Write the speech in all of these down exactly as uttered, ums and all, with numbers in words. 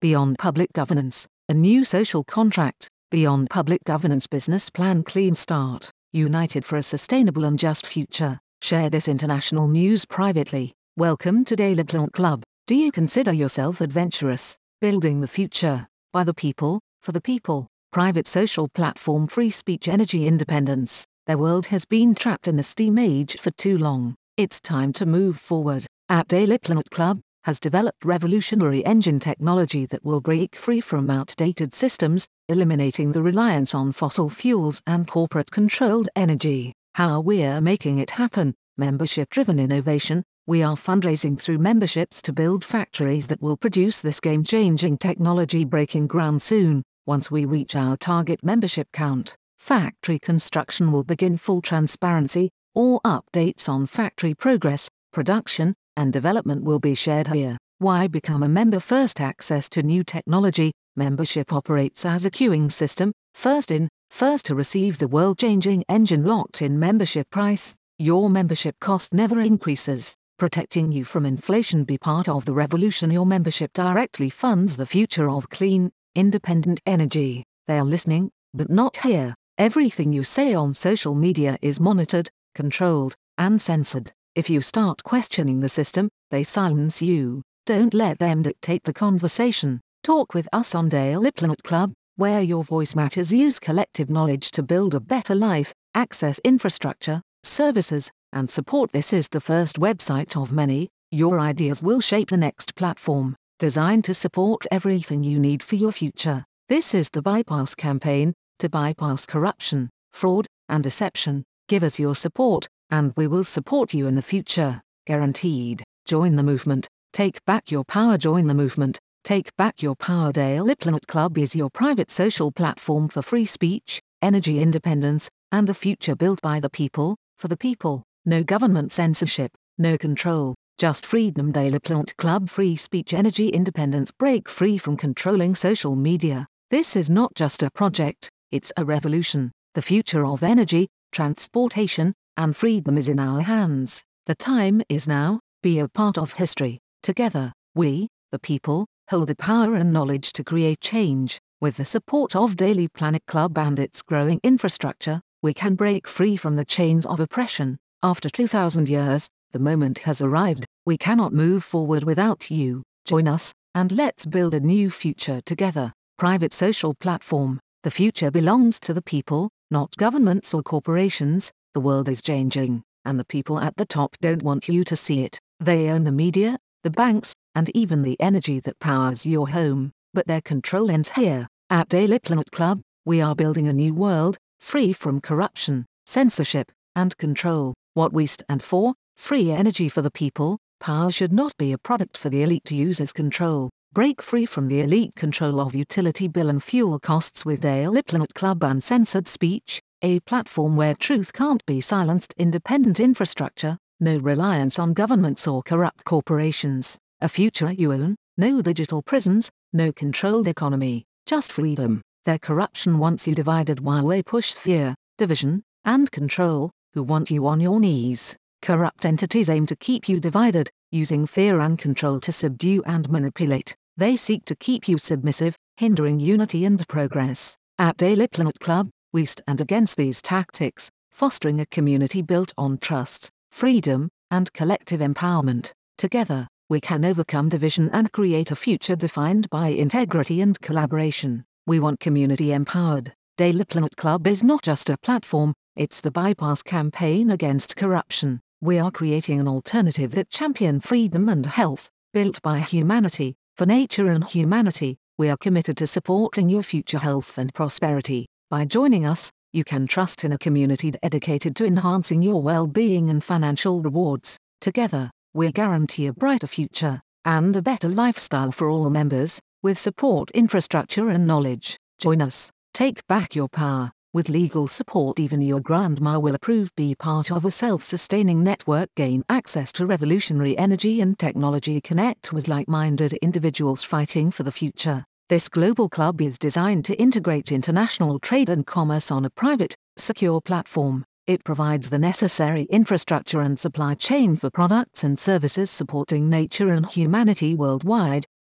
Beyond Public Governance, a new social contract. Beyond Public Governance business plan. Clean start, united for a sustainable and just future. Share this international news privately. Welcome to Daily Plant Club. Do you consider yourself adventurous? Building the future, by the people, for the people. Private social platform. Free speech. Energy independence. The world has been trapped in the steam age for too long. It's time to move forward. At Daily Plant Club, has developed revolutionary engine technology that will break free from outdated systems, eliminating the reliance on fossil fuels and corporate-controlled energy. How we're making it happen? Membership-driven innovation. We are fundraising through memberships to build factories that will produce this game-changing technology, breaking ground soon. Once we reach our target membership count, factory construction will begin. Full transparency. All updates on factory progress, production, and development will be shared here. Why become a member? First access to new technology. Membership operates as a queuing system, first in, first to receive the world-changing engine. Locked-in membership price. Your membership cost never increases, protecting you from inflation. Be part of the revolution. Your membership directly funds the future of clean, independent energy. They are listening, but not here. Everything you say on social media is monitored, controlled, and censored. If you start questioning the system, they silence you. Don't let them dictate the conversation. Talk with us on Daily Plant Club, where your voice matters. Use collective knowledge to build a better life. Access infrastructure, services, and support. This is the first website of many. Your ideas will shape the next platform, designed to support everything you need for your future. This is the Bypass campaign, to bypass corruption, fraud, and deception. Give us your support, and we will support you in the future, guaranteed. Join the movement. Take back your power. Join the movement. Take back your power. Daily Plant Club is your private social platform for free speech, energy independence, and a future built by the people, for the people. No government censorship, no control, just freedom. Daily Plant Club. Free speech, energy independence. Break free from controlling social media. This is not just a project, it's a revolution. The future of energy, transportation, and freedom is in our hands. The time is now. Be a part of history. Together, we, the people, hold the power and knowledge to create change. With the support of Daily Plant Club and its growing infrastructure, we can break free from the chains of oppression. After two thousand years, the moment has arrived. We cannot move forward without you. Join us, and let's build a new future together. Private social platform. The future belongs to the people, not governments or corporations. The world is changing, and the people at the top don't want you to see it. They own the media, the banks, and even the energy that powers your home. But their control ends here. At Daily Plant Club, we are building a new world, free from corruption, censorship, and control. What we stand for: free energy for the people. Power should not be a product for the elite to use as control. Break free from the elite control of utility bill and fuel costs with Daily Plant Club. Uncensored speech, a platform where truth can't be silenced. Independent infrastructure, no reliance on governments or corrupt corporations. A future you own, no digital prisons, no controlled economy, just freedom. Their corruption wants you divided while they push fear, division, and control, who want you on your knees. Corrupt entities aim to keep you divided, using fear and control to subdue and manipulate. They seek to keep you submissive, hindering unity and progress. At Daily Plant Club, we stand against these tactics, fostering a community built on trust, freedom, and collective empowerment. Together, we can overcome division and create a future defined by integrity and collaboration. We want community empowered. Daily Plant Club is not just a platform, it's the Bypass campaign against corruption. We are creating an alternative that champions freedom and health, built by humanity, for nature and humanity. We are committed to supporting your future health and prosperity. By joining us, you can trust in a community dedicated to enhancing your well-being and financial rewards. Together, we guarantee a brighter future, and a better lifestyle for all members, with support, infrastructure and knowledge. Join us, take back your power. With legal support even your grandma will approve. Be part of a self-sustaining network. Gain access to revolutionary energy and technology. Connect with like-minded individuals fighting for the future. This global club is designed to integrate international trade and commerce on a private, secure platform. It provides the necessary infrastructure and supply chain for products and services supporting nature and humanity worldwide,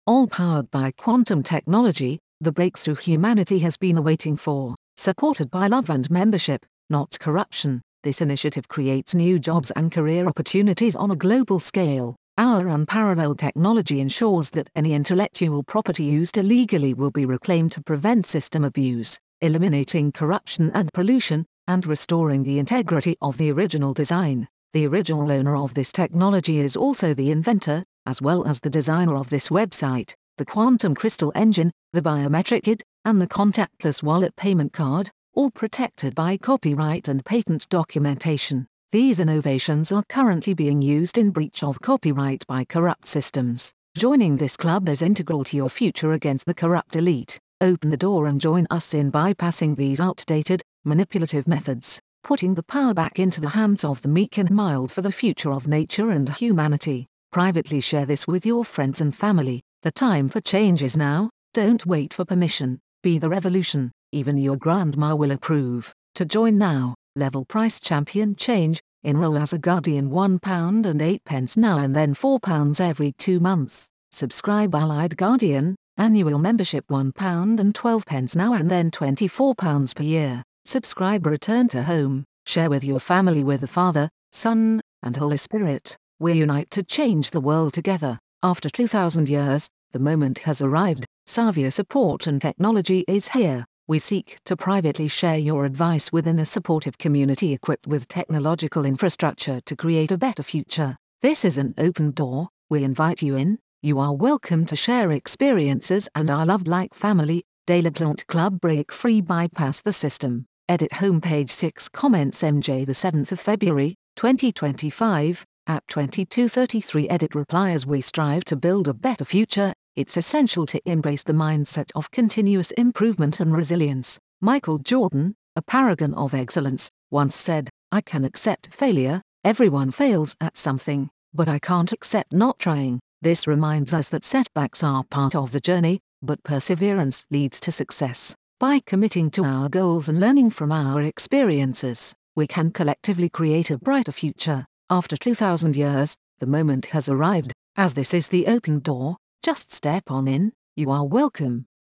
All powered by quantum technology, the breakthrough humanity has been awaiting for, supported by love and membership, not corruption. This initiative creates new jobs and career opportunities on a global scale. Our unparalleled technology ensures that any intellectual property used illegally will be reclaimed to prevent system abuse, eliminating corruption and pollution, and restoring the integrity of the original design. The original owner of this technology is also the inventor, as well as the designer of this website, the quantum crystal engine, the biometric I D, and the contactless wallet payment card, all protected by copyright and patent documentation. These innovations are currently being used in breach of copyright by corrupt systems. Joining this club is integral to your future against the corrupt elite. Open the door and join us in bypassing these outdated, manipulative methods, putting the power back into the hands of the meek and mild for the future of nature and humanity. Privately share this with your friends and family. The time for change is now. Don't wait for permission. Be the revolution. Even your grandma will approve. To join now, level price champion change. Enroll as a Guardian one pound and eight pence now and then four pounds every two months. Subscribe Allied Guardian, annual membership one pound and twelve pence now and then twenty-four pounds per year. Subscribe Return to Home. Share with your family with the Father, Son, and Holy Spirit. We unite to change the world together. After two thousand years, the moment has arrived. Savia Support and Technology is here. We seek to privately share your advice within a supportive community equipped with technological infrastructure to create a better future. This is an open door. We invite you in. You are welcome to share experiences and are loved like family. Daily Plant Club Break Free Bypass the System. Edit homepage six comments M J the seventh of February, twenty twenty-five, at twenty-two thirty-three. Edit reply. As we strive to build a better future, it's essential to embrace the mindset of continuous improvement and resilience. Michael Jordan, a paragon of excellence, once said, "I can accept failure, everyone fails at something, but I can't accept not trying." This reminds us that setbacks are part of the journey, but perseverance leads to success. By committing to our goals and learning from our experiences, we can collectively create a brighter future. After two thousand years, the moment has arrived. As this is the open door, just step on in. You are welcome.